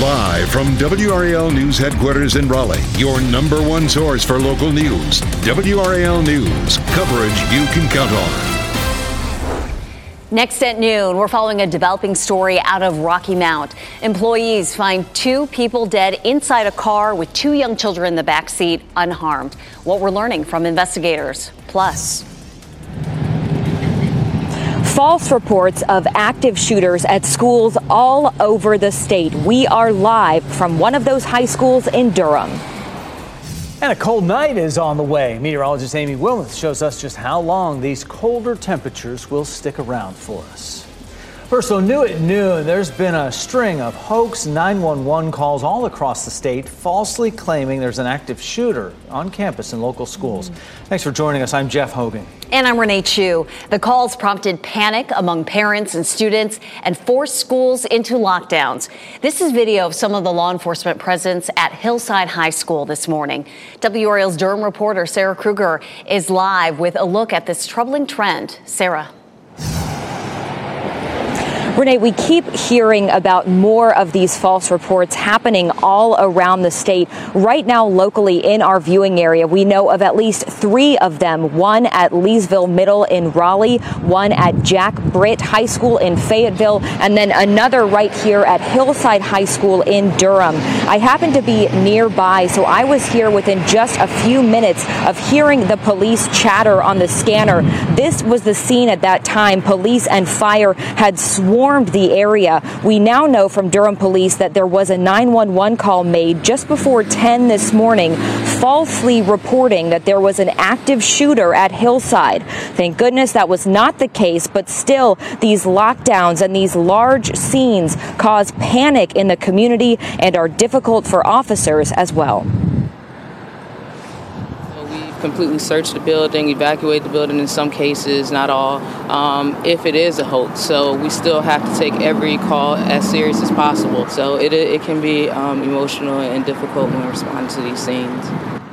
Live from WRAL News Headquarters in Raleigh, your number one source for local news. WRAL News, coverage you can count on. Next at noon, we're following a developing story out of Rocky Mount. Employees find 2 people dead inside a car with 2 young children in the back seat, unharmed. What we're learning from investigators. Plus, false reports of active shooters at schools all over the state. We are live from one of those high schools in Durham. And a cold night is on the way. Meteorologist Amy Wilmoth shows us just how long these colder temperatures will stick around for us. First, so new at noon, there's been a string of hoax 911 calls all across the state, falsely claiming there's an active shooter on campus in local schools. Thanks for joining us. I'm Jeff Hogan. And I'm Renee Chu. The calls prompted panic among parents and students and forced schools into lockdowns. This is video of some of the law enforcement presence at Hillside High School this morning. WRAL's Durham reporter Sarah Kruger is live with a look at this troubling trend. Sarah. Renee, we keep hearing about more of these false reports happening all around the state. Right now, locally in our viewing area, we know of at least 3 of them. One at Leesville Middle in Raleigh, one at Jack Britt High School in Fayetteville, and then another right here at Hillside High School in Durham. I happen to be nearby, so I was here within just a few minutes of hearing the police chatter on the scanner. This was the scene at that time. Police and fire had swarmed the area. We now know from Durham police that there was a 911 call made just before 10 this morning, falsely reporting that there was an active shooter at Hillside. Thank goodness that was not the case, but still, these lockdowns and these large scenes cause panic in the community and are difficult for officers as well. Completely search the building, evacuate the building in some cases, not all, if it is a hoax. So we still have to take every call as serious as possible. So it can be emotional and difficult when responding to these scenes.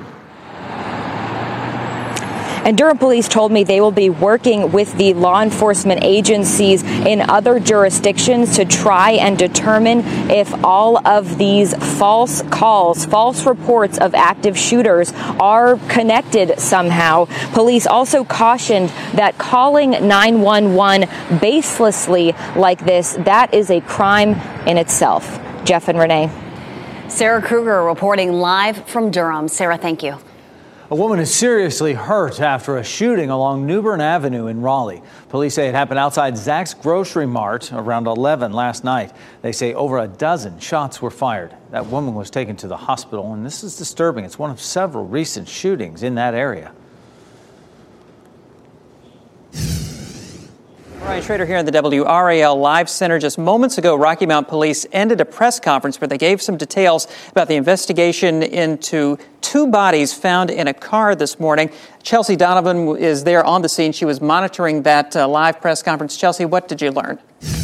And Durham police told me they will be working with the law enforcement agencies in other jurisdictions to try and determine if all of these false calls, false reports of active shooters are connected somehow. Police also cautioned that calling 911 baselessly like this, that is a crime in itself. Jeff and Renee. Sarah Kruger reporting live from Durham. Sarah, thank you. A woman is seriously hurt after a shooting along New Bern Avenue in Raleigh. Police say it happened outside Zach's Grocery Mart around 11 last night. They say over a dozen shots were fired. That woman was taken to the hospital, and this is disturbing. It's one of several recent shootings in that area. Ryan Schrader here in the WRAL Live Center. Just moments ago, Rocky Mount Police ended a press conference where they gave some details about the investigation into 2 bodies found in a car this morning. Chelsea Donovan is there on the scene. She was monitoring that live press conference. Chelsea, what did you learn?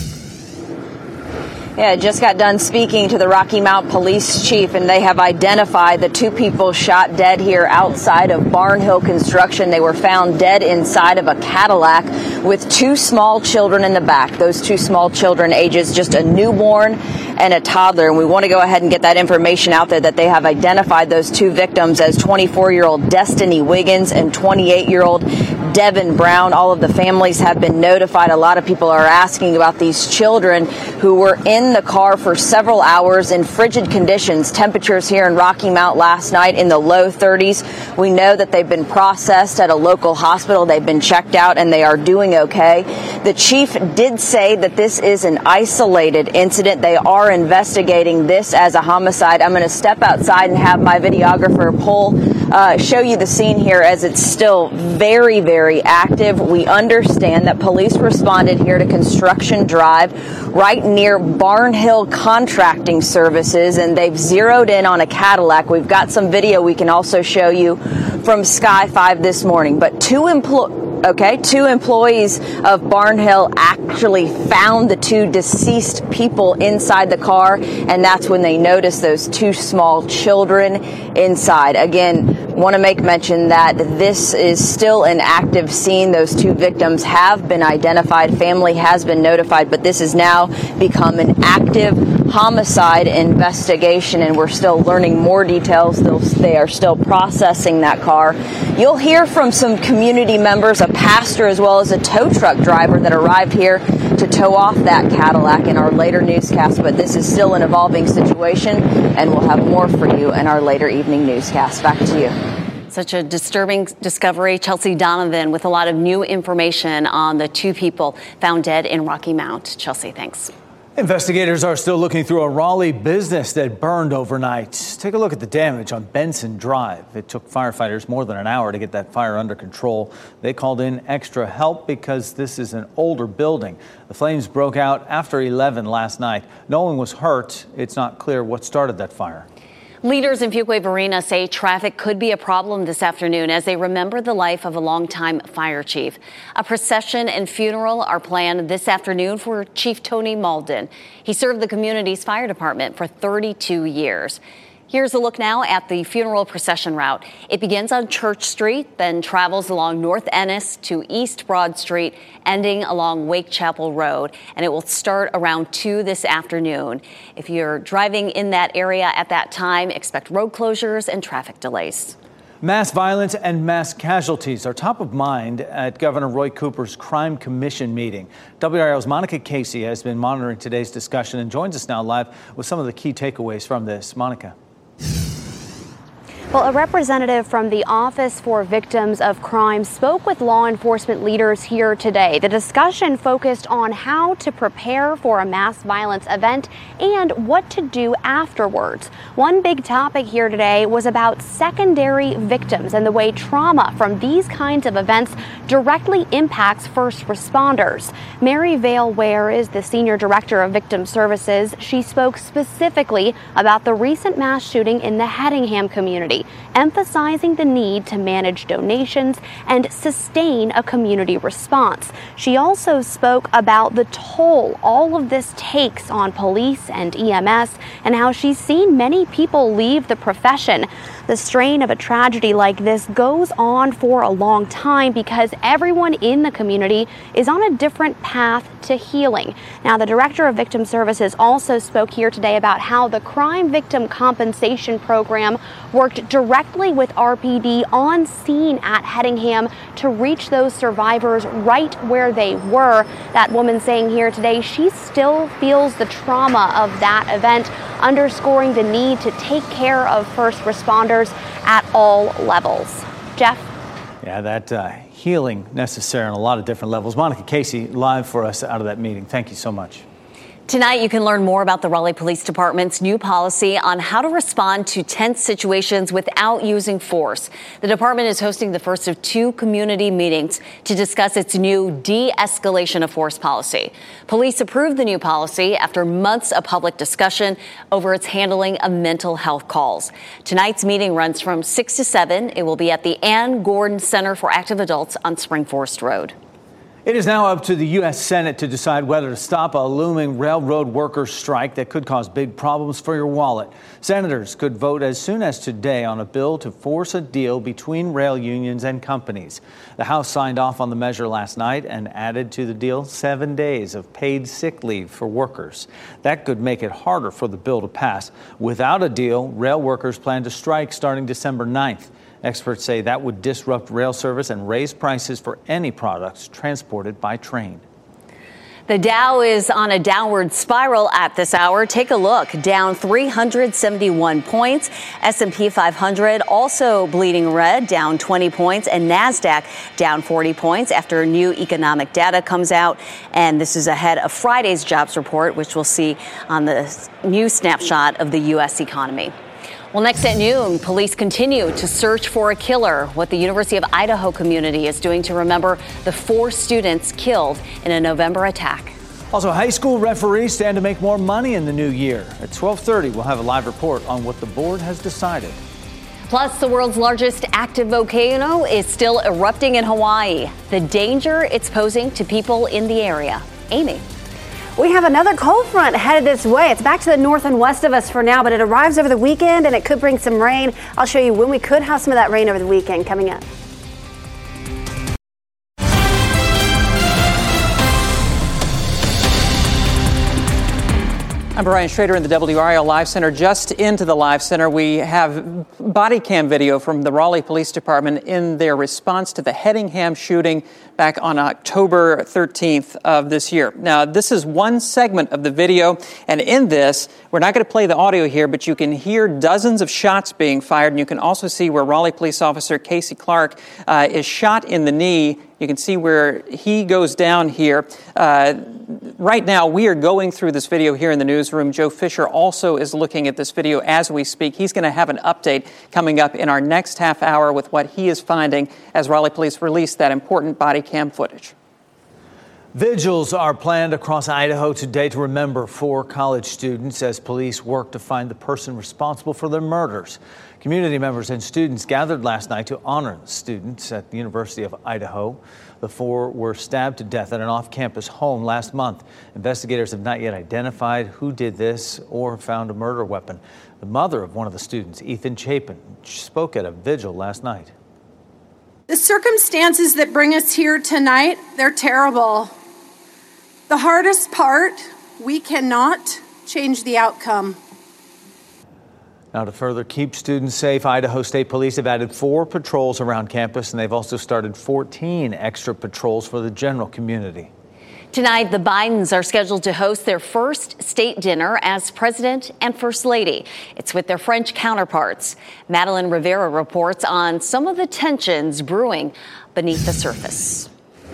Yeah, I just got done speaking to the Rocky Mount Police Chief, and they have identified the 2 people shot dead here outside of Barnhill Construction. They were found dead inside of a Cadillac with 2 small children in the back. Those 2 small children, ages just a newborn and a toddler. And we want to go ahead and get that information out there that they have identified those 2 victims as 24-year-old Destiny Wiggins and 28-year-old Devin Brown. All of the families have been notified. A lot of people are asking about these children who were in the car for several hours in frigid conditions. Temperatures here in Rocky Mount last night in the low 30s. We know that they've been processed at a local hospital. They've been checked out and they are doing okay. The chief did say that this is an isolated incident. They are investigating this as a homicide. I'm going to step outside and have my videographer show you the scene here as it's still very, very active. We understand that police responded here to Construction Drive right near Barnhill Contracting Services, and they've zeroed in on a Cadillac. We've got some video we can also show you from Sky 5 this morning. But 2 employees of Barnhill actually found the 2 deceased people inside the car, and that's when they noticed those 2 small children inside. Again, want to make mention that this is still an active scene. Those 2 victims have been identified. Family has been notified, but this has now become an active homicide investigation, and we're still learning more details. They are still processing that car. You'll hear from some community members, a pastor, as well as a tow truck driver that arrived here to tow off that Cadillac in our later newscast. But this is still an evolving situation, and we'll have more for you in our later evening newscast. Back to you. Such a disturbing discovery. Chelsea Donovan with a lot of new information on the two people found dead in Rocky Mount. Chelsea, thanks. Investigators are still looking through a Raleigh business that burned overnight. Take a look at the damage on Benson Drive. It took firefighters more than an hour to get that fire under control. They called in extra help because this is an older building. The flames broke out after 11 last night. No one was hurt. It's not clear what started that fire. Leaders in Fuquay-Varina say traffic could be a problem this afternoon as they remember the life of a longtime fire chief. A procession and funeral are planned this afternoon for Chief Tony Malden. He served the community's fire department for 32 years. Here's a look now at the funeral procession route. It begins on Church Street, then travels along North Ennis to East Broad Street, ending along Wake Chapel Road, and it will start around 2 this afternoon. If you're driving in that area at that time, expect road closures and traffic delays. Mass violence and mass casualties are top of mind at Governor Roy Cooper's Crime Commission meeting. WRAL's Monica Casey has been monitoring today's discussion and joins us now live with some of the key takeaways from this. Monica. Well, a representative from the Office for Victims of Crime spoke with law enforcement leaders here today. The discussion focused on how to prepare for a mass violence event and what to do afterwards. One big topic here today was about secondary victims and the way trauma from these kinds of events directly impacts first responders. Mary Vale Ware is the Senior Director of Victim Services. She spoke specifically about the recent mass shooting in the Hedingham community, emphasizing the need to manage donations and sustain a community response. She also spoke about the toll all of this takes on police and EMS and how she's seen many people leave the profession. The strain of a tragedy like this goes on for a long time because everyone in the community is on a different path to healing. Now, the Director of Victim Services also spoke here today about how the Crime Victim Compensation Program worked directly with RPD on scene at Hedingham to reach those survivors right where they were. That woman saying here today she still feels the trauma of that event, underscoring the need to take care of first responders at all levels. Jeff? Yeah, that healing necessary on a lot of different levels. Monica Casey live for us out of that meeting. Thank you so much. Tonight, you can learn more about the Raleigh Police Department's new policy on how to respond to tense situations without using force. The department is hosting the first of 2 community meetings to discuss its new de-escalation of force policy. Police approved the new policy after months of public discussion over its handling of mental health calls. Tonight's meeting runs from 6 to 7. It will be at the Ann Gordon Center for Active Adults on Spring Forest Road. It is now up to the U.S. Senate to decide whether to stop a looming railroad workers' strike that could cause big problems for your wallet. Senators could vote as soon as today on a bill to force a deal between rail unions and companies. The House signed off on the measure last night and added to the deal 7 days of paid sick leave for workers. That could make it harder for the bill to pass. Without a deal, rail workers plan to strike starting December 9th. Experts say that would disrupt rail service and raise prices for any products transported by train. The Dow is on a downward spiral at this hour. Take a look, down 371 points. S&P 500 also bleeding red, down 20 points, and NASDAQ down 40 points after new economic data comes out. And this is ahead of Friday's jobs report, which we'll see on the new snapshot of the U.S. economy. Well, next at noon, police continue to search for a killer. What the University of Idaho community is doing to remember the 4 students killed in a November attack. Also, high school referees stand to make more money in the new year. At 12:30, we'll have a live report on what the board has decided. Plus, the world's largest active volcano is still erupting in Hawaii. The danger it's posing to people in the area. Amy. We have another cold front headed this way. It's back to the north and west of us for now, but it arrives over the weekend and it could bring some rain. I'll show you when we could have some of that rain over the weekend coming up. I'm Brian Schrader in the WRAL Live Center. Just into the Live Center, we have body cam video from the Raleigh Police Department in their response to the Hedingham shooting back on October 13th of this year. Now, this is one segment of the video, and in this, we're not going to play the audio here, but you can hear dozens of shots being fired, and you can also see where Raleigh Police Officer Casey Clark is shot in the knee. You can see where he goes down here. Right now, we are going through this video here in the newsroom. Joe Fisher also is looking at this video as we speak. He's going to have an update coming up in our next half hour with what he is finding as Raleigh Police release that important body cam footage. Vigils are planned across Idaho today to remember 4 college students as police work to find the person responsible for their murders. Community members and students gathered last night to honor the students at the University of Idaho. The 4 were stabbed to death at an off-campus home last month. Investigators have not yet identified who did this or found a murder weapon. The mother of one of the students, Ethan Chapin, spoke at a vigil last night. The circumstances that bring us here tonight, they're terrible. The hardest part, we cannot change the outcome. Now, to further keep students safe, Idaho State Police have added 4 patrols around campus, and they've also started 14 extra patrols for the general community. Tonight, the Bidens are scheduled to host their first state dinner as president and first lady. It's with their French counterparts. Madeline Rivera reports on some of the tensions brewing beneath the surface.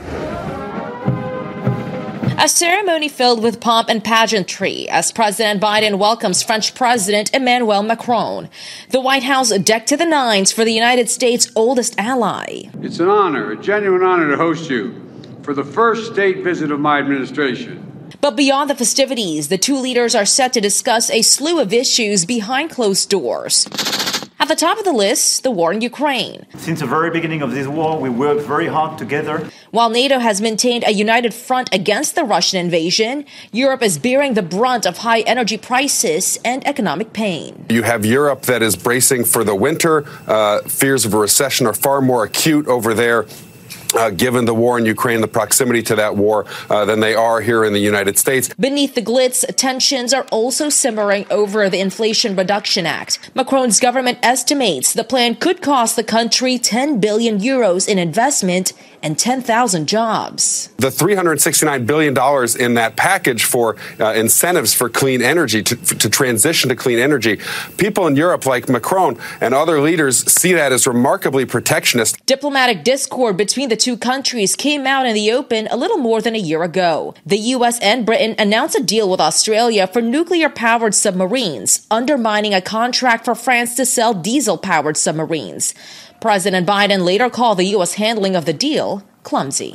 A ceremony filled with pomp and pageantry as President Biden welcomes French President Emmanuel Macron. The White House decked to the nines for the United States' oldest ally. It's an honor, a genuine honor to host you for the first state visit of my administration. But beyond the festivities, the 2 leaders are set to discuss a slew of issues behind closed doors. At the top of the list, the war in Ukraine. Since the very beginning of this war, we worked very hard together. While NATO has maintained a united front against the Russian invasion, Europe is bearing the brunt of high energy prices and economic pain. You have Europe that is bracing for the winter. Fears of a recession are far more acute over there. Given the war in Ukraine, the proximity to that war, than they are here in the United States. Beneath the glitz, tensions are also simmering over the Inflation Reduction Act. Macron's government estimates the plan could cost the country 10 billion euros in investment and 10,000 jobs. The $369 billion in that package for incentives for clean energy, to transition to clean energy. People in Europe, like Macron and other leaders, see that as remarkably protectionist. Diplomatic discord between the 2 countries came out in the open a little more than a year ago. The U.S. and Britain announced a deal with Australia for nuclear-powered submarines, undermining a contract for France to sell diesel-powered submarines. President Biden later called the U.S. handling of the deal clumsy.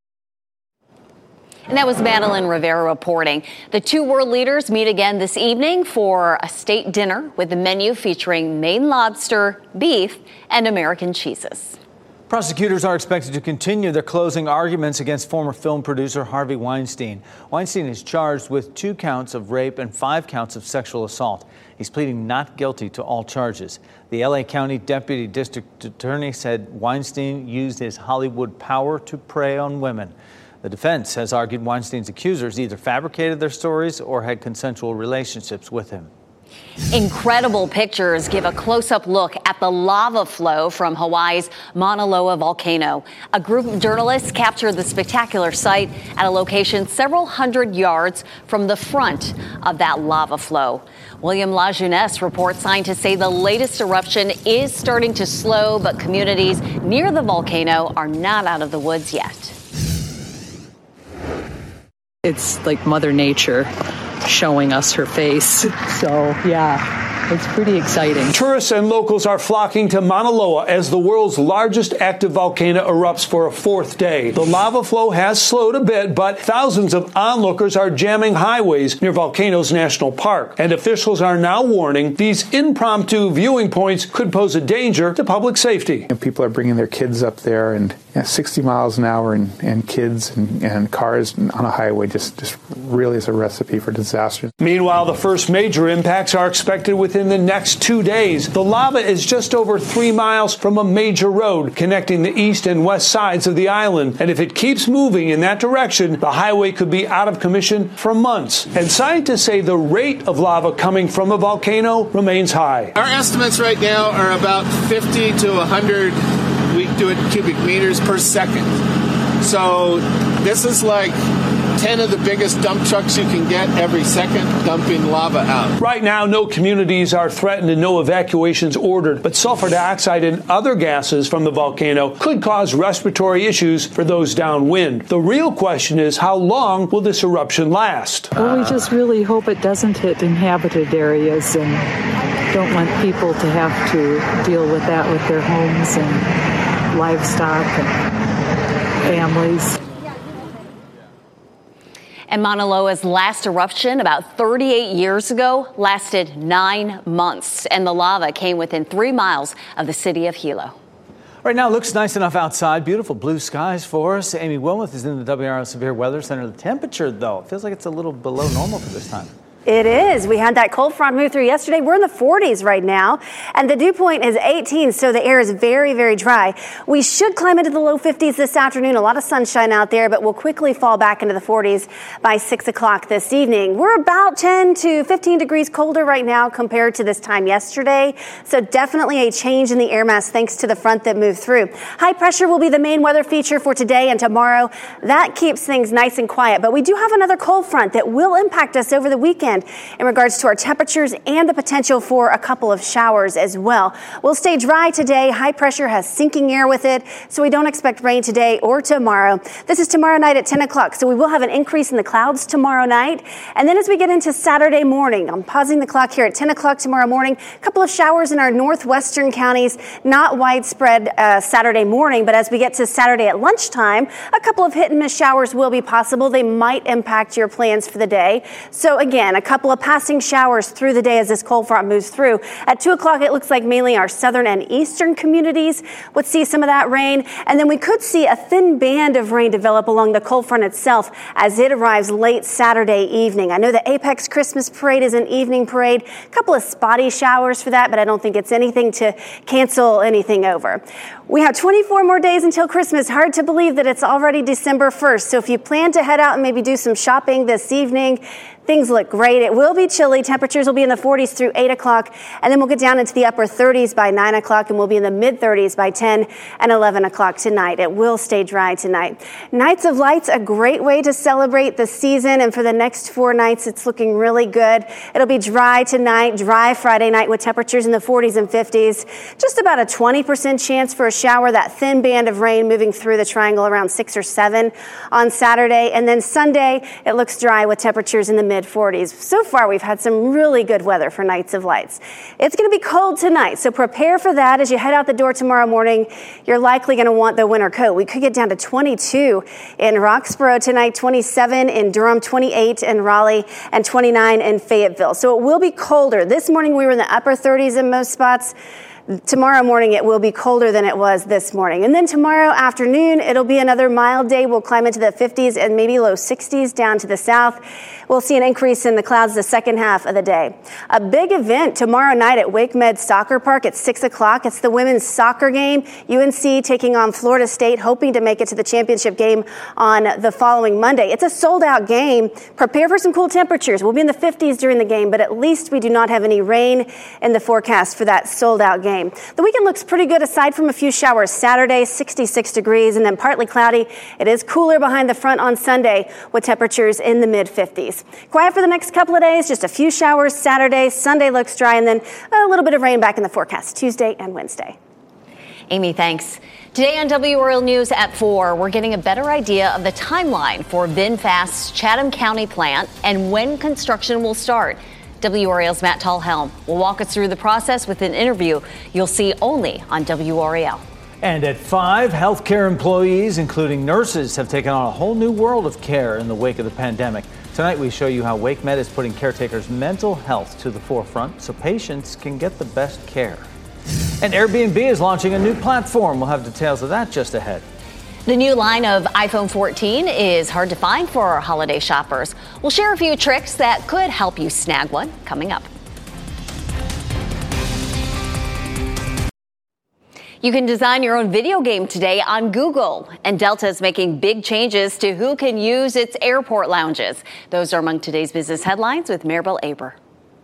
And that was Madeline Rivera reporting. The 2 world leaders meet again this evening for a state dinner with a menu featuring Maine lobster, beef, and American cheeses. Prosecutors are expected to continue their closing arguments against former film producer Harvey Weinstein. Weinstein is charged with 2 counts of rape and 5 counts of sexual assault. He's pleading not guilty to all charges. The L.A. County Deputy District Attorney said Weinstein used his Hollywood power to prey on women. The defense has argued Weinstein's accusers either fabricated their stories or had consensual relationships with him. Incredible pictures give a close-up look at the lava flow from Hawaii's Mauna Loa volcano. A group of journalists captured the spectacular sight at a location several hundred yards from the front of that lava flow. William LaJeunesse reports scientists say the latest eruption is starting to slow, but communities near the volcano are not out of the woods yet. It's like Mother Nature showing us her face. So, yeah, it's pretty exciting. Tourists and locals are flocking to Mauna Loa as the world's largest active volcano erupts for a 4th day. The lava flow has slowed a bit, but thousands of onlookers are jamming highways near Volcanoes National Park. And officials are now warning these impromptu viewing points could pose a danger to public safety. And people are bringing their kids up there, and 60 miles an hour and kids and cars on a highway just really is a recipe for disaster. Meanwhile, the first major impacts are expected within within the next 2 days. The lava is just over 3 miles from a major road connecting the east and west sides of the island. And if it keeps moving in that direction, the highway could be out of commission for months. And scientists say the rate of lava coming from a volcano remains high. Our estimates right now are about 50 to 100 cubic meters per second. So this is like 10 of the biggest dump trucks you can get every second dumping lava out. Right now, no communities are threatened and no evacuations ordered, but sulfur dioxide and other gases from the volcano could cause respiratory issues for those downwind. The real question is, how long will this eruption last? Well, we just really hope it doesn't hit inhabited areas and don't want people to have to deal with that with their homes and livestock and families. And Mauna Loa's last eruption, about 38 years ago, lasted 9 months, and the lava came within 3 miles of the city of Hilo. Right now, it looks nice enough outside. Beautiful blue skies for us. Amy Wilmoth is in the WRAL Severe Weather Center. The temperature, though, feels like it's a little below normal for this time. It is. We had that cold front move through yesterday. We're in the 40s right now, and the dew point is 18, so the air is very, very dry. We should climb into the low 50s this afternoon. A lot of sunshine out there, but we'll quickly fall back into the 40s by 6 o'clock this evening. We're about 10 to 15 degrees colder right now compared to this time yesterday, so definitely a change in the air mass thanks to the front that moved through. High pressure will be the main weather feature for today and tomorrow. That keeps things nice and quiet, but we do have another cold front that will impact us over the weekend in regards to our temperatures and the potential for a couple of showers as well. We'll stay dry today. High pressure has sinking air with it, so we don't expect rain today or tomorrow. This is tomorrow night at 10 o'clock, so we will have an increase in the clouds tomorrow night. And then as we get into Saturday morning, I'm pausing the clock here at 10 o'clock tomorrow morning, a couple of showers in our northwestern counties, not widespread Saturday morning, but as we get to Saturday at lunchtime, a couple of hit and miss showers will be possible. They might impact your plans for the day. So again, a couple of passing showers through the day as this cold front moves through. At 2 o'clock, it looks like mainly our southern and eastern communities would see some of that rain. And then we could see a thin band of rain develop along the cold front itself as it arrives late Saturday evening. I know the Apex Christmas Parade is an evening parade. A couple of spotty showers for that, but I don't think it's anything to cancel anything over. We have 24 more days until Christmas. Hard to believe that it's already December 1st. So if you plan to head out and maybe do some shopping this evening, things look great. It will be chilly. Temperatures will be in the 40s through 8 o'clock, and then we'll get down into the upper 30s by 9 o'clock, and we'll be in the mid-30s by 10 and 11 o'clock tonight. It will stay dry tonight. Nights of Lights, a great way to celebrate the season, and for the next 4 nights, it's looking really good. It'll be dry tonight, dry Friday night with temperatures in the 40s and 50s. Just about a 20% chance for a shower, that thin band of rain moving through the triangle around 6 or 7 on Saturday, and then Sunday, it looks dry with temperatures in the mid-40s. So far, we've had some really good weather for Nights of Lights. It's going to be cold tonight, so prepare for that as you head out the door tomorrow morning. You're likely going to want the winter coat. We could get down to 22 in Roxborough tonight, 27 in Durham, 28 in Raleigh, and 29 in Fayetteville. So it will be colder. This morning, we were in the upper 30s in most spots. Tomorrow morning, it will be colder than it was this morning. And then tomorrow afternoon, it'll be another mild day. We'll climb into the 50s and maybe low 60s down to the south. We'll see an increase in the clouds the second half of the day. A big event tomorrow night at Wake Med Soccer Park at 6 o'clock. It's the women's soccer game. UNC taking on Florida State, hoping to make it to the championship game on the following Monday. It's a sold-out game. Prepare for some cool temperatures. We'll be in the 50s during the game, but at least we do not have any rain in the forecast for that sold-out game. The weekend looks pretty good aside from a few showers Saturday, 66 degrees, and then partly cloudy. It is cooler behind the front on Sunday with temperatures in the mid-50s. Quiet for the next couple of days, just a few showers Saturday. Sunday looks dry, and then a little bit of rain back in the forecast Tuesday and Wednesday. Amy, thanks. Today on WRAL News at 4, we're getting a better idea of the timeline for VinFast's Chatham County plant and when construction will start. WRAL's Matt Tallhelm will walk us through the process with an interview you'll see only on WRAL. And at 5, healthcare employees, including nurses, have taken on a whole new world of care in the wake of the pandemic. Tonight, we show you how Wake Med is putting caretakers' mental health to the forefront so patients can get the best care. And Airbnb is launching a new platform. We'll have details of that just ahead. The new line of iPhone 14 is hard to find for our holiday shoppers. We'll share a few tricks that could help you snag one coming up. You can design your own video game today on Google. And Delta is making big changes to who can use its airport lounges. Those are among today's business headlines with Maribel Aber.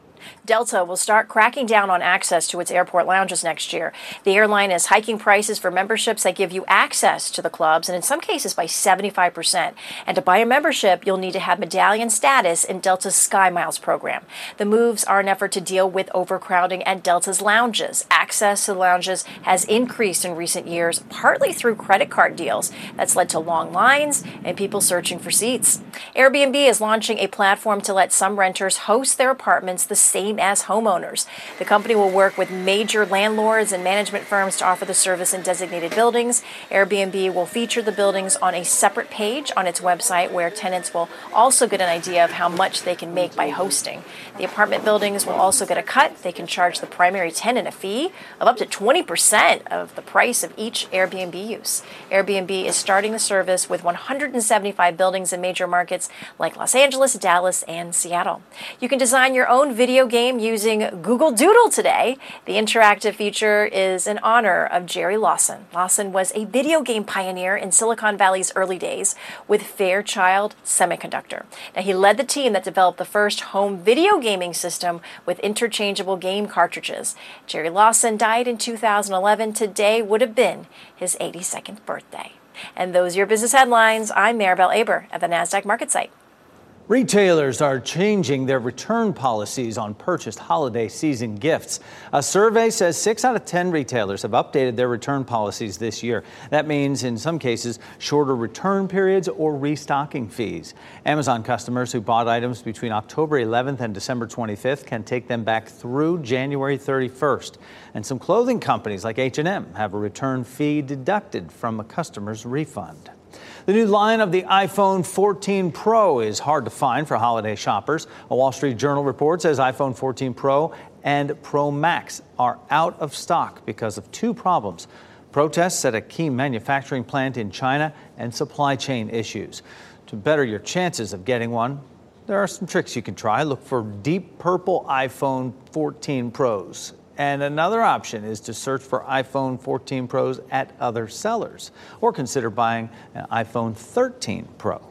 Delta will start cracking down on access to its airport lounges next year. The airline is hiking prices for memberships that give you access to the clubs, and in some cases by 75%. And to buy a membership, you'll need to have medallion status in Delta's SkyMiles program. The moves are an effort to deal with overcrowding at Delta's lounges. Access to the lounges has increased in recent years, partly through credit card deals. That's led to long lines and people searching for seats. Airbnb is launching a platform to let some renters host their apartments the same as homeowners. The company will work with major landlords and management firms to offer the service in designated buildings. Airbnb will feature the buildings on a separate page on its website where tenants will also get an idea of how much they can make by hosting. The apartment buildings will also get a cut. They can charge the primary tenant a fee of up to 20% of the price of each Airbnb use. Airbnb is starting the service with 175 buildings in major markets like Los Angeles, Dallas, and Seattle. You can design your own video game using Google Doodle today. The interactive feature is in honor of Jerry Lawson. Lawson was a video game pioneer in Silicon Valley's early days with Fairchild Semiconductor. Now, he led the team that developed the first home video gaming system with interchangeable game cartridges. Jerry Lawson died in 2011. Today would have been his 82nd birthday. And those are your business headlines. I'm Maribel Aber at the NASDAQ Market Site. Retailers are changing their return policies on purchased holiday season gifts. A survey says 6 out of 10 retailers have updated their return policies this year. That means, in some cases, shorter return periods or restocking fees. Amazon customers who bought items between October 11th and December 25th can take them back through January 31st. And some clothing companies like H&M have a return fee deducted from a customer's refund. The new line of the iPhone 14 Pro is hard to find for holiday shoppers. A Wall Street Journal report says iPhone 14 Pro and Pro Max are out of stock because of 2 problems: protests at a key manufacturing plant in China and supply chain issues. To better your chances of getting one, there are some tricks you can try. Look for deep purple iPhone 14 Pros. And another option is to search for iPhone 14 Pros at other sellers, or consider buying an iPhone 13 Pro.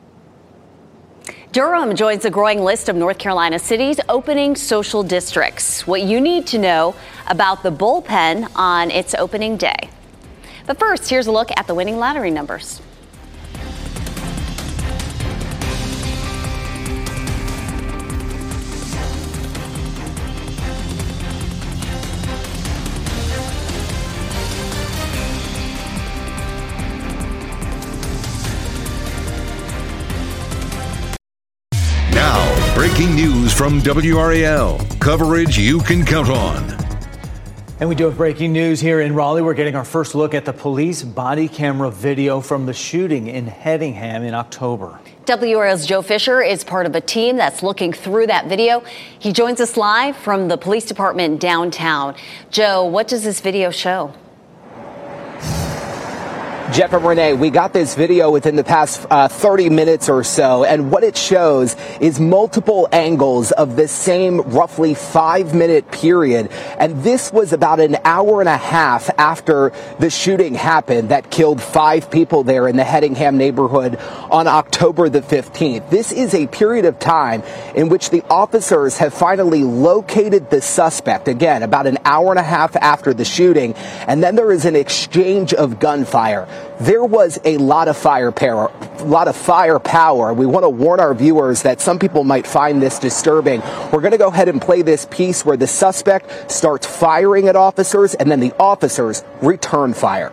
Durham joins a growing list of North Carolina cities opening social districts. What you need to know about the bullpen on its opening day. But first, here's a look at the winning lottery numbers. Breaking news from WRAL. Coverage you can count on. And we do have breaking news here in Raleigh. We're getting our first look at the police body camera video from the shooting in Hedingham in October. WRAL's Joe Fisher is part of a team that's looking through that video. He joins us live from the police department downtown. Joe, what does this video show? Jeff and Renee, we got this video within the past 30 minutes or so, and what it shows is multiple angles of the same roughly 5-minute period. And this was about an hour and a half after the shooting happened that killed 5 people there in the Hedingham neighborhood on October the 15th. This is a period of time in which the officers have finally located the suspect, again, about an hour and a half after the shooting, and then there is an exchange of gunfire. There was a lot of firepower. We want to warn our viewers that some people might find this disturbing. We're going to go ahead and play this piece where the suspect starts firing at officers and then the officers return fire.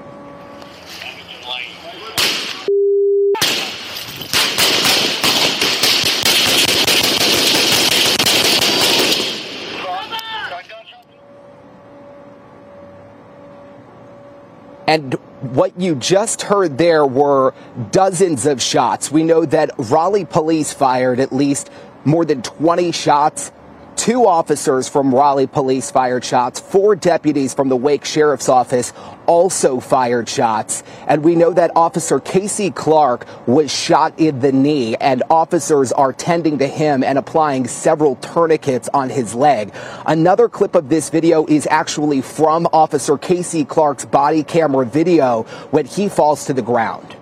And what you just heard there were dozens of shots. We know that Raleigh police fired at least more than 20 shots. 2 officers from Raleigh police fired shots. 4 deputies from the Wake Sheriff's Office also fired shots. And we know that Officer Casey Clark was shot in the knee, and officers are tending to him and applying several tourniquets on his leg. Another clip of this video is actually from Officer Casey Clark's body camera video when he falls to the ground.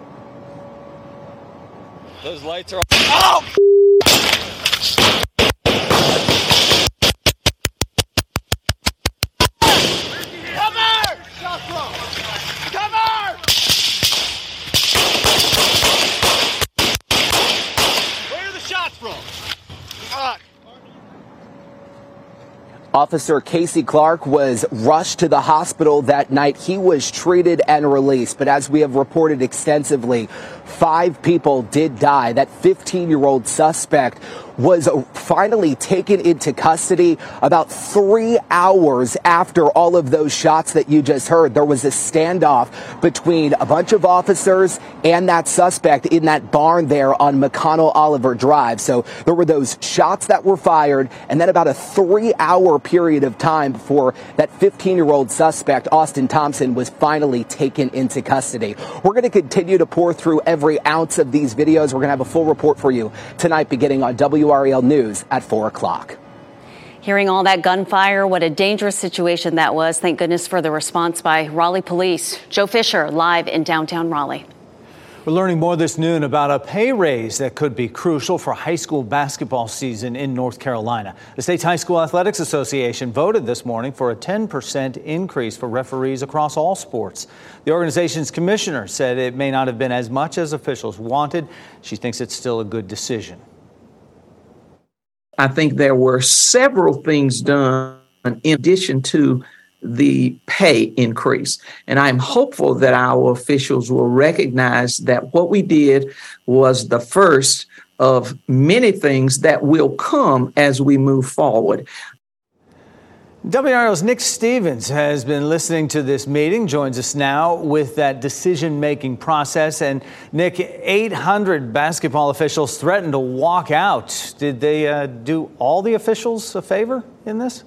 Those lights are off. Oh! Officer Casey Clark was rushed to the hospital that night. He was treated and released. But as we have reported extensively, 5 people did die. That 15-year-old suspect was finally taken into custody about 3 hours after all of those shots that you just heard. There was a standoff between a bunch of officers and that suspect in that barn there on McConnell Oliver Drive. So there were those shots that were fired, and then about a 3-hour period of time before that 15-year-old suspect, Austin Thompson, was finally taken into custody. We're going to continue to pour through every ounce of these videos. We're going to have a full report for you tonight beginning on WRAL News at 4 o'clock. Hearing all that gunfire, what a dangerous situation that was. Thank goodness for the response by Raleigh Police. Joe Fisher, live in downtown Raleigh. We're learning more this noon about a pay raise that could be crucial for high school basketball season in North Carolina. The state's High School Athletics Association voted this morning for a 10% increase for referees across all sports. The organization's commissioner said it may not have been as much as officials wanted. She thinks it's still a good decision. I think there were several things done in addition to the pay increase. And I'm hopeful that our officials will recognize that what we did was the first of many things that will come as we move forward. WRAL's Nick Stevens has been listening to this meeting, joins us now with that decision-making process. And Nick, 800 basketball officials threatened to walk out. Did they do all the officials a favor in this?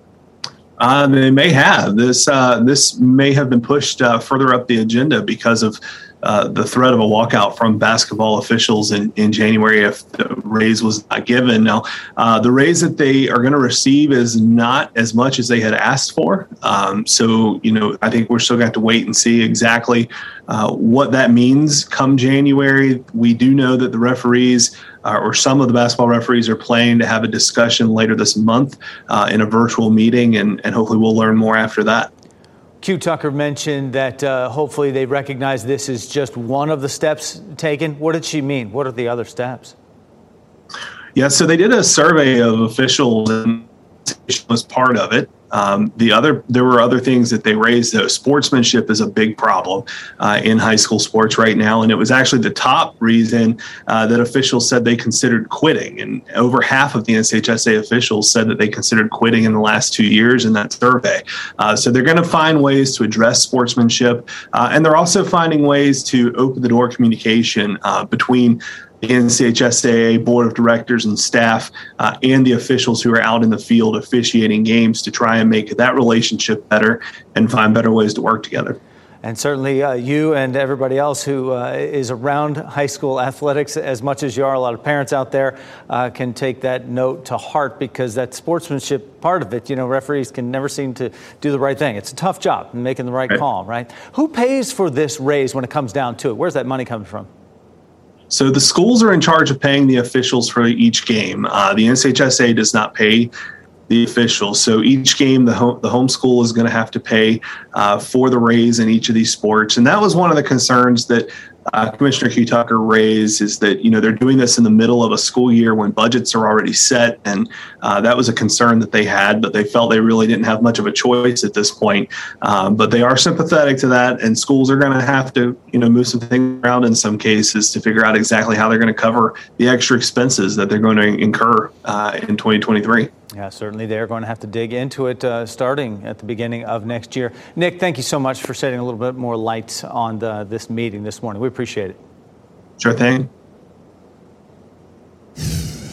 They may have. This may have been pushed further up the agenda because of the threat of a walkout from basketball officials in January if the raise was not given. Now, the raise that they are going to receive is not as much as they had asked for. So, I think we're still going to have to wait and see exactly what that means come January. We do know that the referees or some of the basketball referees are planning to have a discussion later this month in a virtual meeting, and hopefully we'll learn more after that. Q Tucker mentioned that hopefully they recognize this is just one of the steps taken. What did she mean? What are the other steps? Yeah, so they did a survey of officials and was part of it. There were other things that they raised, though. Sportsmanship is a big problem in high school sports right now, and it was actually the top reason that officials said they considered quitting. And over half of the NCHSA officials said that they considered quitting in the last 2 years in that survey. So they're going to find ways to address sportsmanship, and they're also finding ways to open the door communication between the NCHSAA board of directors and staff and the officials who are out in the field officiating games to try and make that relationship better and find better ways to work together. And certainly you and everybody else who is around high school athletics as much as you are, a lot of parents out there can take that note to heart, because that sportsmanship part of it, referees can never seem to do the right thing. It's a tough job making the right call, right? Who pays for this raise when it comes down to it? Where's that money coming from? So the schools are in charge of paying the officials for each game. The NCHSA does not pay the officials. So each game, the home school is going to have to pay for the raise in each of these sports. And that was one of the concerns that Commissioner Q Tucker raised, is that, they're doing this in the middle of a school year when budgets are already set. And that was a concern that they had, but they felt they really didn't have much of a choice at this point. But they are sympathetic to that, and schools are going to have to, move some things around in some cases to figure out exactly how they're going to cover the extra expenses that they're going to incur in 2023. Yeah, certainly they're going to have to dig into it starting at the beginning of next year. Nick, thank you so much for shedding a little bit more light on this meeting this morning. We appreciate it. Sure thing.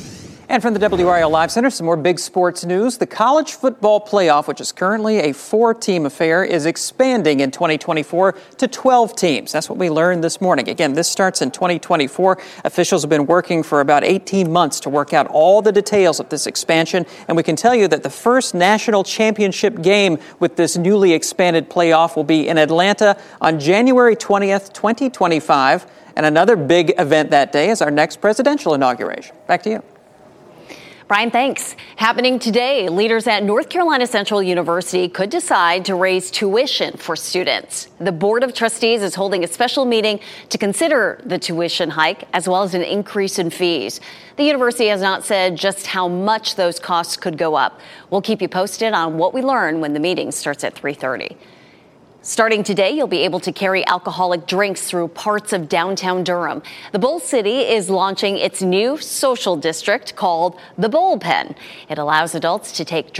And from the WRAL Live Center, some more big sports news. The college football playoff, which is currently a 4-team affair, is expanding in 2024 to 12 teams. That's what we learned this morning. Again, this starts in 2024. Officials have been working for about 18 months to work out all the details of this expansion. And we can tell you that the first national championship game with this newly expanded playoff will be in Atlanta on January 20th, 2025. And another big event that day is our next presidential inauguration. Back to you. Brian, thanks. Happening today, leaders at North Carolina Central University could decide to raise tuition for students. The Board of Trustees is holding a special meeting to consider the tuition hike as well as an increase in fees. The university has not said just how much those costs could go up. We'll keep you posted on what we learn when the meeting starts at 3:30. Starting today, you'll be able to carry alcoholic drinks through parts of downtown Durham. The Bowl City is launching its new social district called the Bowl Pen. It allows adults to take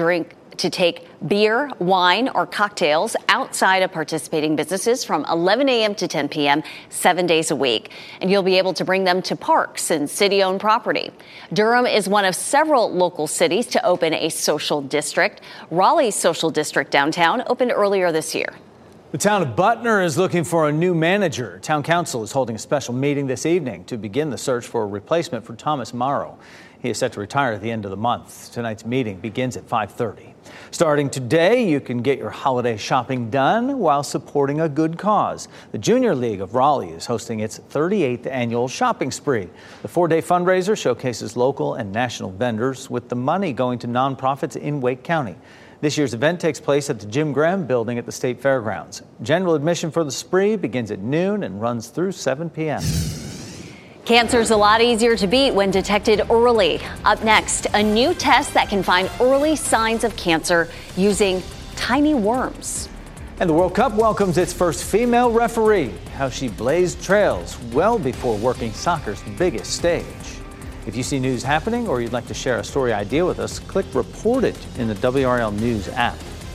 beer, wine, or cocktails outside of participating businesses from 11 a.m. to 10 p.m. 7 days a week. And you'll be able to bring them to parks and city-owned property. Durham is one of several local cities to open a social district. Raleigh's social district downtown opened earlier this year. The town of Butner is looking for a new manager. Town council is holding a special meeting this evening to begin the search for a replacement for Thomas Morrow. He is set to retire at the end of the month. Tonight's meeting begins at 5:30. Starting today, you can get your holiday shopping done while supporting a good cause. The Junior League of Raleigh is hosting its 38th annual shopping spree. The 4-day fundraiser showcases local and national vendors with the money going to nonprofits in Wake County. This year's event takes place at the Jim Graham Building at the State Fairgrounds. General admission for the spree begins at noon and runs through 7 p.m. Cancer's a lot easier to beat when detected early. Up next, a new test that can find early signs of cancer using tiny worms. And the World Cup welcomes its first female referee. How she blazed trails well before working soccer's biggest stage. If you see news happening or you'd like to share a story idea with us, click Report It in the WRAL News app.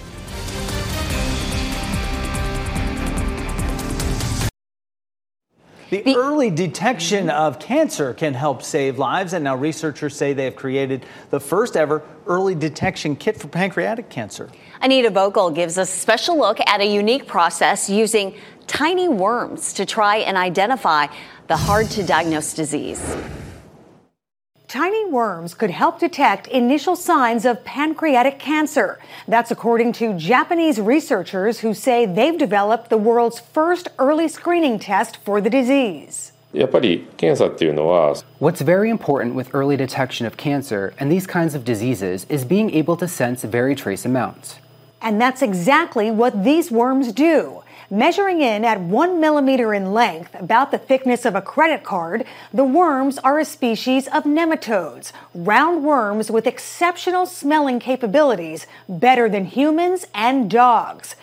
The early detection of cancer can help save lives, and now researchers say they have created the first ever early detection kit for pancreatic cancer. Anita Vogel gives us a special look at a unique process using tiny worms to try and identify the hard-to-diagnose disease. Tiny worms could help detect initial signs of pancreatic cancer. That's according to Japanese researchers who say they've developed the world's first early screening test for the disease. What's very important with early detection of cancer and these kinds of diseases is being able to sense very trace amounts. And that's exactly what these worms do. Measuring in at 1 millimeter in length, about the thickness of a credit card, the worms are a species of nematodes, round worms with exceptional smelling capabilities, better than humans and dogs.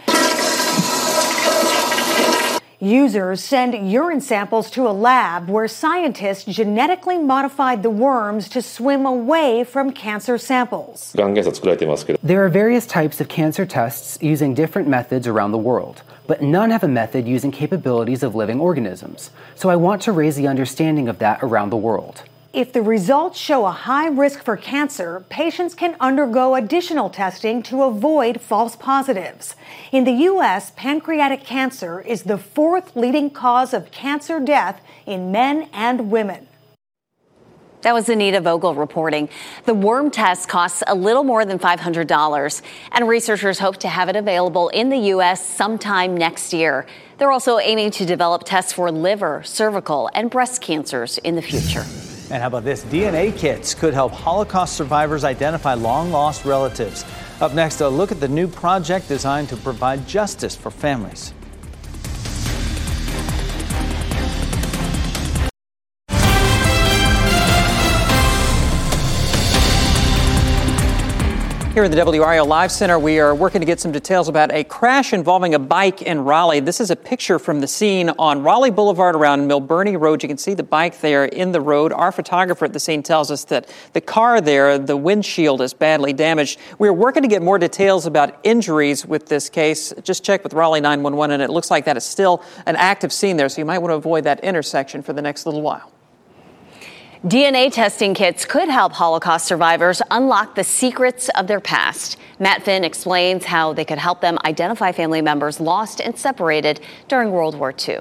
Users send urine samples to a lab where scientists genetically modified the worms to swim away from cancer samples. There are various types of cancer tests using different methods around the world, but none have a method using capabilities of living organisms. So I want to raise the understanding of that around the world. If the results show a high risk for cancer, patients can undergo additional testing to avoid false positives. In the U.S., pancreatic cancer is the fourth leading cause of cancer death in men and women. That was Anita Vogel reporting. The worm test costs a little more than $500, and researchers hope to have it available in the U.S. sometime next year. They're also aiming to develop tests for liver, cervical, and breast cancers in the future. And how about this? DNA kits could help Holocaust survivors identify long-lost relatives. Up next, a look at the new project designed to provide justice for families. Here in the WRAL Live Center, we are working to get some details about a crash involving a bike in Raleigh. This is a picture from the scene on Raleigh Boulevard around Milburnie Road. You can see the bike there in the road. Our photographer at the scene tells us that the car there, the windshield is badly damaged. We're working to get more details about injuries with this case. Just checked with Raleigh 911, and it looks like that is still an active scene there, so you might want to avoid that intersection for the next little while. DNA testing kits could help Holocaust survivors unlock the secrets of their past. Matt Finn explains how they could help them identify family members lost and separated during World War II.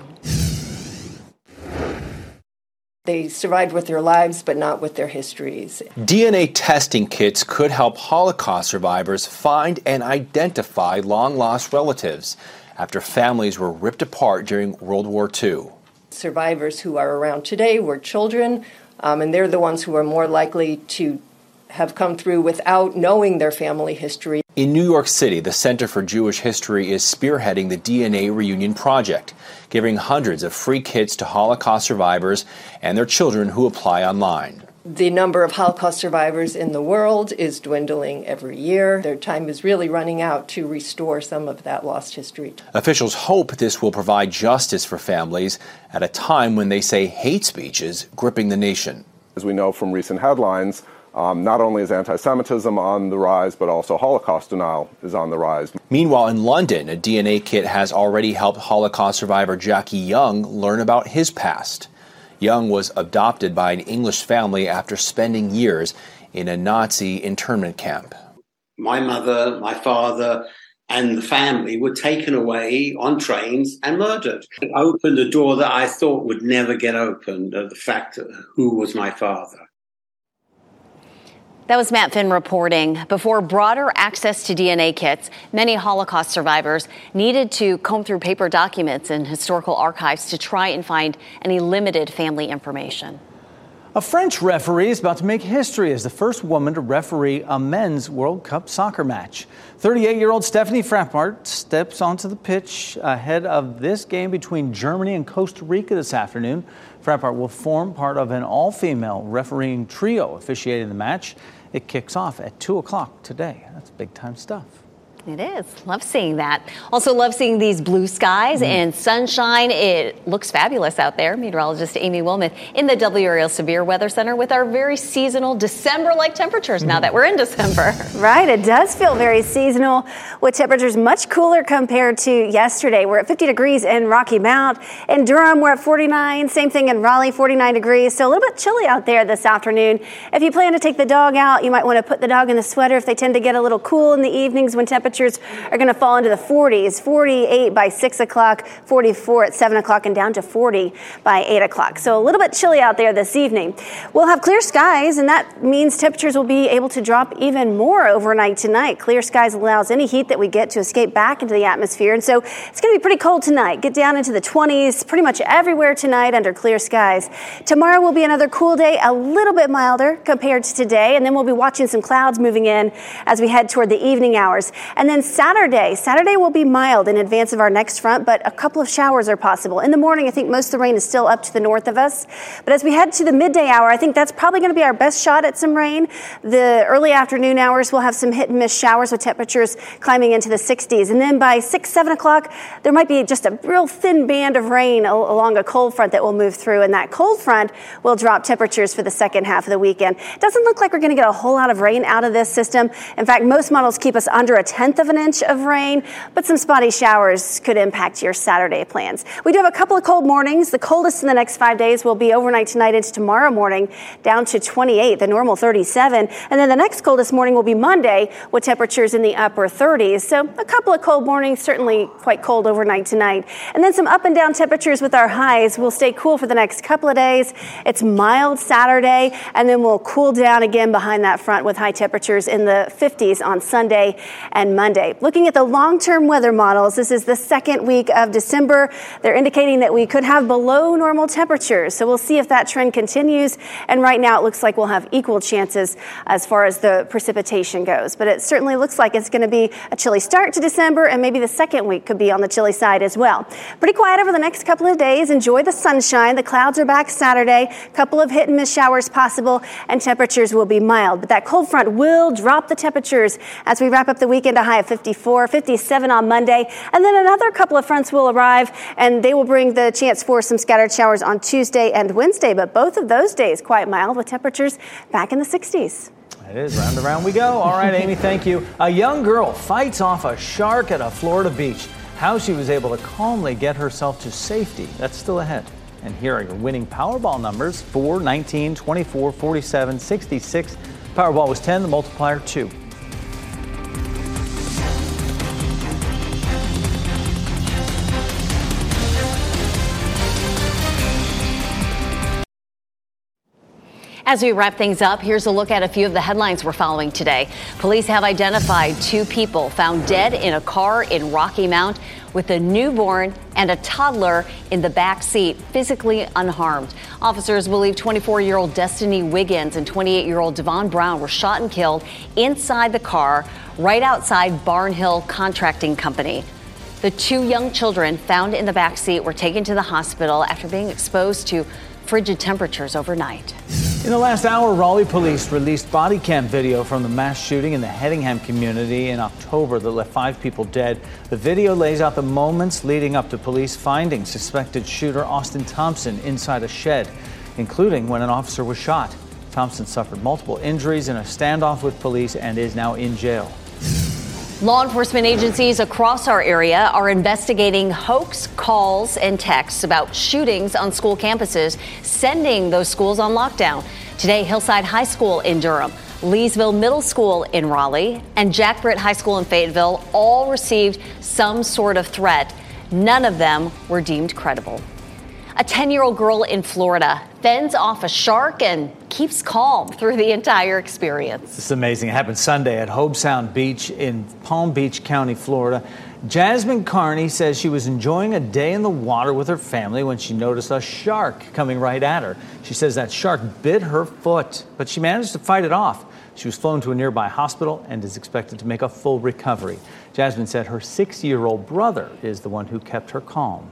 They survived with their lives, but not with their histories. DNA testing kits could help Holocaust survivors find and identify long-lost relatives after families were ripped apart during World War II. Survivors who are around today were children, and they're the ones who are more likely to have come through without knowing their family history. In New York City, the Center for Jewish History is spearheading the DNA Reunion Project, giving hundreds of free kits to Holocaust survivors and their children who apply online. The number of Holocaust survivors in the world is dwindling every year. Their time is really running out to restore some of that lost history. Officials hope this will provide justice for families at a time when they say hate speech is gripping the nation. As we know from recent headlines, not only is anti-Semitism on the rise, but also Holocaust denial is on the rise. Meanwhile, in London, a DNA kit has already helped Holocaust survivor Jackie Young learn about his past. Young was adopted by an English family after spending years in a Nazi internment camp. My mother, my father, and the family were taken away on trains and murdered. It opened a door that I thought would never get opened, the fact of who was my father. That was Matt Finn reporting. Before broader access to DNA kits, many Holocaust survivors needed to comb through paper documents and historical archives to try and find any limited family information. A French referee is about to make history as the first woman to referee a men's World Cup soccer match. 38-year-old Stephanie Frappart steps onto the pitch ahead of this game between Germany and Costa Rica this afternoon. Frappart will form part of an all-female refereeing trio officiating the match. It kicks off at 2 o'clock today. That's big-time stuff. It is. Love seeing that. Also love seeing these blue skies and sunshine. It looks fabulous out there. Meteorologist Amy Wilmoth in the WRAL Severe Weather Center with our very seasonal December-like temperatures now that we're in December. Right. It does feel very seasonal with temperatures much cooler compared to yesterday. We're at 50 degrees in Rocky Mount. In Durham, we're at 49. Same thing in Raleigh, 49 degrees. So a little bit chilly out there this afternoon. If you plan to take the dog out, you might want to put the dog in the sweater if they tend to get a little cool in the evenings when temperatures are going to fall into the 40s, 48 by 6 o'clock, 44 at 7 o'clock, and down to 40 by 8 o'clock. So a little bit chilly out there this evening. We'll have clear skies, and that means temperatures will be able to drop even more overnight tonight. Clear skies allows any heat that we get to escape back into the atmosphere, and so it's going to be pretty cold tonight. Get down into the 20s pretty much everywhere tonight under clear skies. Tomorrow will be another cool day, a little bit milder compared to today, and then we'll be watching some clouds moving in as we head toward the evening hours. And then Saturday will be mild in advance of our next front, but a couple of showers are possible. In the morning, I think most of the rain is still up to the north of us. But as we head to the midday hour, I think that's probably going to be our best shot at some rain. The early afternoon hours, we'll have some hit and miss showers with temperatures climbing into the 60s. And then by 6, 7 o'clock, there might be just a real thin band of rain along a cold front that will move through. And that cold front will drop temperatures for the second half of the weekend. It doesn't look like we're going to get a whole lot of rain out of this system. In fact, most models keep us under a tenth of an inch of rain, but some spotty showers could impact your Saturday plans. We do have a couple of cold mornings. The coldest in the next 5 days will be overnight tonight into tomorrow morning, down to 28, the normal 37. And then the next coldest morning will be Monday with temperatures in the upper 30s. So a couple of cold mornings, certainly quite cold overnight tonight. And then some up and down temperatures with our highs. We'll stay cool for the next couple of days. It's mild Saturday, and then we'll cool down again behind that front with high temperatures in the 50s on Sunday and Monday. Looking at the long-term weather models, this is the second week of December. They're indicating that we could have below normal temperatures. So we'll see if that trend continues. And right now it looks like we'll have equal chances as far as the precipitation goes. But it certainly looks like it's going to be a chilly start to December, and maybe the second week could be on the chilly side as well. Pretty quiet over the next couple of days. Enjoy the sunshine. The clouds are back Saturday. A couple of hit and miss showers possible, and temperatures will be mild. But that cold front will drop the temperatures as we wrap up the weekend, a high of 54, 57 on Monday. And then another couple of fronts will arrive, and they will bring the chance for some scattered showers on Tuesday and Wednesday. But both of those days quite mild with temperatures back in the 60s. It is. Round and round we go. All right, Amy, thank you. A young girl fights off a shark at a Florida beach. How she was able to calmly get herself to safety, that's still ahead. And here are your winning Powerball numbers: 4, 19, 24, 47, 66. Powerball was 10, the multiplier 2. As we wrap things up, here's a look at a few of the headlines we're following today. Police have identified 2 people found dead in a car in Rocky Mount with a newborn and a toddler in the back seat, physically unharmed. Officers believe 24-year-old Destiny Wiggins and 28-year-old Devon Brown were shot and killed inside the car right outside Barnhill Contracting Company. The 2 young children found in the back seat were taken to the hospital after being exposed to frigid temperatures overnight. In the last hour, Raleigh police released body cam video from the mass shooting in the Hedingham community in October that left 5 people dead. The video lays out the moments leading up to police finding suspected shooter Austin Thompson inside a shed, including when an officer was shot. Thompson suffered multiple injuries in a standoff with police and is now in jail. Law enforcement agencies across our area are investigating hoax calls and texts about shootings on school campuses, sending those schools on lockdown. Today, Hillside High School in Durham, Leesville Middle School in Raleigh, and Jack Britt High School in Fayetteville all received some sort of threat. None of them were deemed credible. A 10-year-old girl in Florida fends off a shark and keeps calm through the entire experience. This is amazing. It happened Sunday at Hobe Sound Beach in Palm Beach County, Florida. Jasmine Carney says she was enjoying a day in the water with her family when she noticed a shark coming right at her. She says that shark bit her foot, but she managed to fight it off. She was flown to a nearby hospital and is expected to make a full recovery. Jasmine said her 6-year-old brother is the one who kept her calm.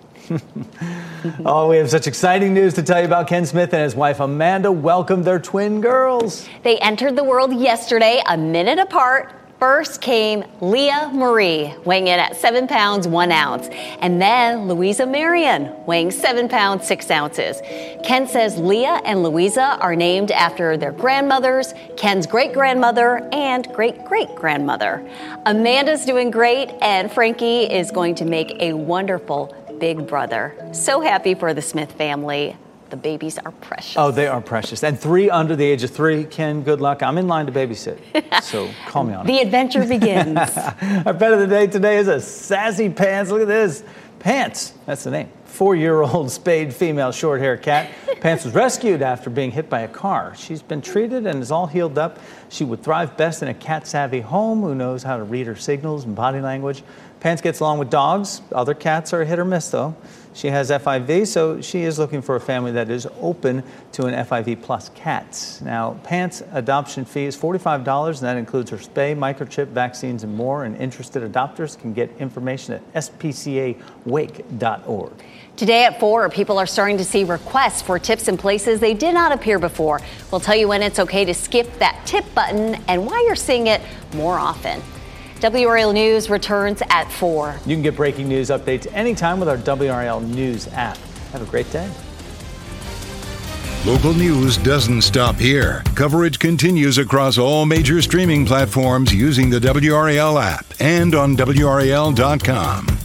Oh, we have such exciting news to tell you about. Ken Smith and his wife Amanda welcomed their twin girls. They entered the world yesterday, a minute apart. First came Leah Marie, weighing in at 7 pounds, 1 ounce. And then Louisa Marion, weighing 7 pounds, 6 ounces. Ken says Leah and Louisa are named after their grandmothers, Ken's great-grandmother and great-great-grandmother. Amanda's doing great, and Frankie is going to make a wonderful big brother. So happy for the Smith family. The babies are precious. Oh, they are precious. And 3 under the age of 3. Ken, good luck. I'm in line to babysit, so call me on it. The adventure begins. Our pet of the day today is a sassy Pants. Look at this. Pants, that's the name. 4-year-old spayed female short-haired cat. Pants was rescued after being hit by a car. She's been treated and is all healed up. She would thrive best in a cat-savvy home who knows how to read her signals and body language. Pants gets along with dogs. Other cats are hit or miss, though. She has FIV, so she is looking for a family that is open to an FIV plus cat. Now, Pants' adoption fee is $45, and that includes her spay, microchip, vaccines, and more. And interested adopters can get information at spcawake.org. Today at 4, people are starting to see requests for tips in places they did not appear before. We'll tell you when it's okay to skip that tip button and why you're seeing it more often. WRAL News returns at 4. You can get breaking news updates anytime with our WRAL News app. Have a great day. Local news doesn't stop here. Coverage continues across all major streaming platforms using the WRAL app and on WRAL.com.